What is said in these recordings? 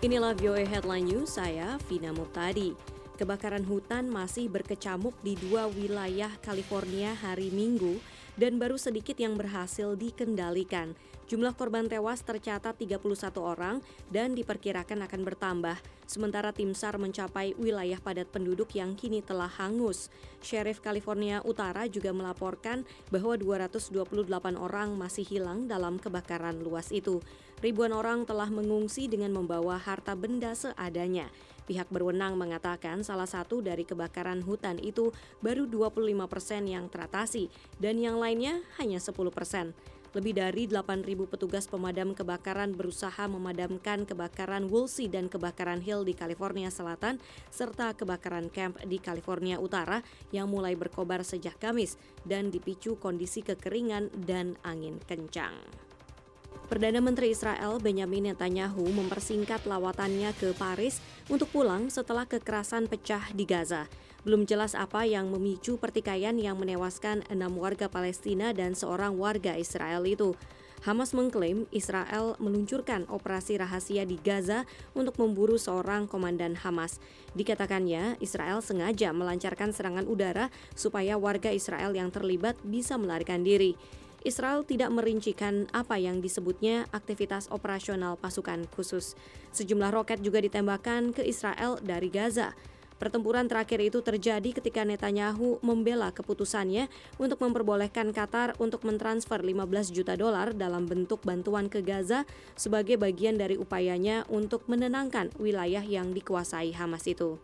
Inilah VOA Headline News, saya Vina Muptadi. Kebakaran hutan masih berkecamuk di 2 wilayah California hari Minggu dan baru sedikit yang berhasil dikendalikan. Jumlah korban tewas tercatat 31 orang dan diperkirakan akan bertambah. Sementara tim SAR mencapai wilayah padat penduduk yang kini telah hangus. Sheriff California Utara juga melaporkan bahwa 228 orang masih hilang dalam kebakaran luas itu. Ribuan orang telah mengungsi dengan membawa harta benda seadanya. Pihak berwenang mengatakan salah satu dari kebakaran hutan itu baru 25% yang teratasi dan yang lainnya hanya 10%. Lebih dari 8.000 petugas pemadam kebakaran berusaha memadamkan kebakaran Woolsey dan kebakaran Hill di California Selatan serta kebakaran Camp di California Utara yang mulai berkobar sejak Kamis dan dipicu kondisi kekeringan dan angin kencang. Perdana Menteri Israel Benjamin Netanyahu mempersingkat lawatannya ke Paris untuk pulang setelah kekerasan pecah di Gaza. Belum jelas apa yang memicu pertikaian yang menewaskan 6 warga Palestina dan seorang warga Israel itu. Hamas mengklaim Israel meluncurkan operasi rahasia di Gaza untuk memburu seorang komandan Hamas. Dikatakannya, Israel sengaja melancarkan serangan udara supaya warga Israel yang terlibat bisa melarikan diri. Israel tidak merincikan apa yang disebutnya aktivitas operasional pasukan khusus. Sejumlah roket juga ditembakkan ke Israel dari Gaza. Pertempuran terakhir itu terjadi ketika Netanyahu membela keputusannya untuk memperbolehkan Qatar untuk mentransfer 15 juta dolar dalam bentuk bantuan ke Gaza sebagai bagian dari upayanya untuk menenangkan wilayah yang dikuasai Hamas itu.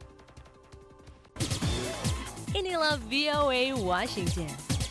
Inilah VOA Washington.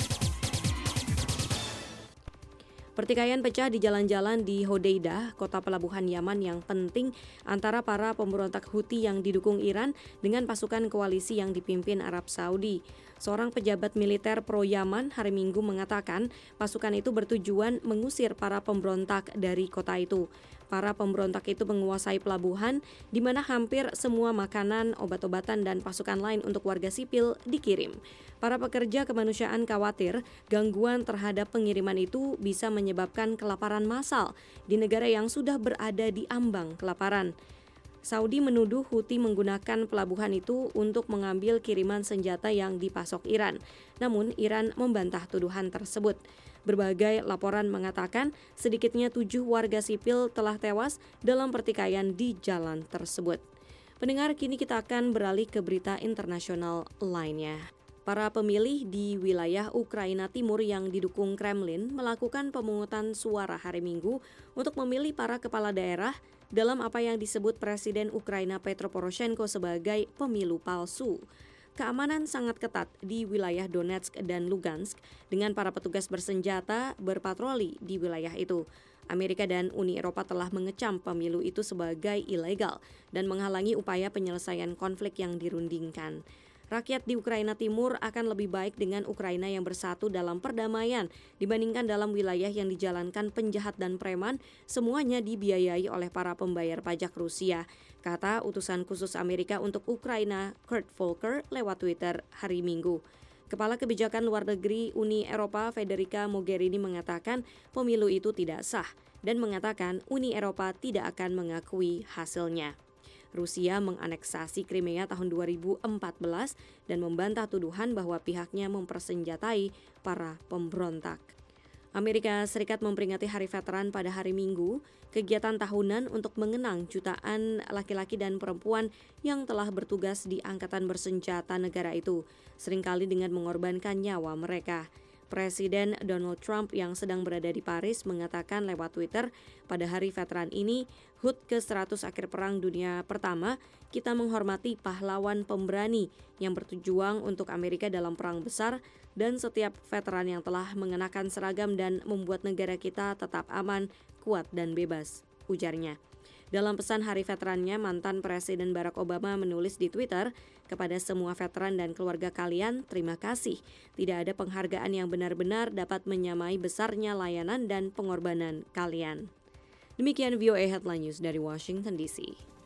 Pertikaian pecah di jalan-jalan di Hodeidah, kota pelabuhan Yaman yang penting antara para pemberontak Houthi yang didukung Iran dengan pasukan koalisi yang dipimpin Arab Saudi. Seorang pejabat militer pro-Yaman hari Minggu mengatakan pasukan itu bertujuan mengusir para pemberontak dari kota itu. Para pemberontak itu menguasai pelabuhan di mana hampir semua makanan, obat-obatan, dan pasukan lain untuk warga sipil dikirim. Para pekerja kemanusiaan khawatir gangguan terhadap pengiriman itu bisa menyebabkan kelaparan massal di negara yang sudah berada di ambang kelaparan. Saudi menuduh Houthi menggunakan pelabuhan itu untuk mengambil kiriman senjata yang dipasok Iran. Namun Iran membantah tuduhan tersebut. Berbagai laporan mengatakan sedikitnya 7 warga sipil telah tewas dalam pertikaian di jalan tersebut. Pendengar, kini kita akan beralih ke berita internasional lainnya. Para pemilih di wilayah Ukraina Timur yang didukung Kremlin melakukan pemungutan suara hari Minggu untuk memilih para kepala daerah dalam apa yang disebut Presiden Ukraina Petro Poroshenko sebagai pemilu palsu. Keamanan sangat ketat di wilayah Donetsk dan Lugansk dengan para petugas bersenjata berpatroli di wilayah itu. Amerika dan Uni Eropa telah mengecam pemilu itu sebagai ilegal dan menghalangi upaya penyelesaian konflik yang dirundingkan. Rakyat di Ukraina Timur akan lebih baik dengan Ukraina yang bersatu dalam perdamaian dibandingkan dalam wilayah yang dijalankan penjahat dan preman, semuanya dibiayai oleh para pembayar pajak Rusia, kata utusan khusus Amerika untuk Ukraina Kurt Volker lewat Twitter hari Minggu. Kepala Kebijakan Luar Negeri Uni Eropa Federica Mogherini mengatakan pemilu itu tidak sah dan mengatakan Uni Eropa tidak akan mengakui hasilnya. Rusia menganeksasi Crimea tahun 2014 dan membantah tuduhan bahwa pihaknya mempersenjatai para pemberontak. Amerika Serikat memperingati Hari Veteran pada hari Minggu, kegiatan tahunan untuk mengenang jutaan laki-laki dan perempuan yang telah bertugas di angkatan bersenjata negara itu, seringkali dengan mengorbankan nyawa mereka. Presiden Donald Trump yang sedang berada di Paris mengatakan lewat Twitter, pada Hari Veteran ini, HUT ke-100 akhir Perang Dunia Pertama, kita menghormati pahlawan pemberani yang berjuang untuk Amerika dalam perang besar dan setiap veteran yang telah mengenakan seragam dan membuat negara kita tetap aman, kuat, dan bebas, ujarnya. Dalam pesan Hari Veterannya, mantan Presiden Barack Obama menulis di Twitter, kepada semua veteran dan keluarga kalian, terima kasih. Tidak ada penghargaan yang benar-benar dapat menyamai besarnya layanan dan pengorbanan kalian. Demikian VOA Headline News dari Washington DC.